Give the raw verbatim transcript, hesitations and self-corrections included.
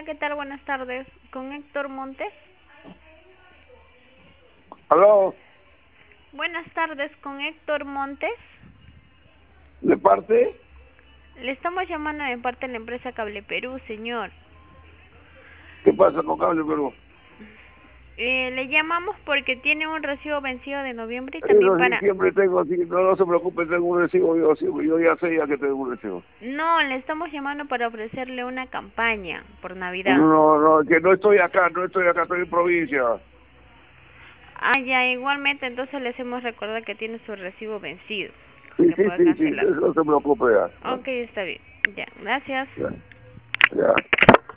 ¿qué tal? Buenas tardes. ¿Con Héctor Montes? ¿Aló? Buenas tardes, ¿con Héctor Montes? ¿De parte? Le estamos llamando de parte de la empresa Cable Perú, señor. ¿Qué pasa con Cable Perú? Eh, le llamamos porque tiene un recibo vencido de noviembre y también Eso sí, para... siempre tengo, así, no, no se preocupe, tengo un recibo, yo, sí, yo ya sé ya que tengo un recibo. No, le estamos llamando para ofrecerle una campaña por Navidad. No, no, que no estoy acá, no estoy acá, estoy en provincia. Ah, ya, igualmente, entonces le hacemos recordar que tiene su recibo vencido, Sí, que sí, puede sí, sí, cancelar. no se preocupe ya. Ok, está bien. Ya, gracias. Ya, ya.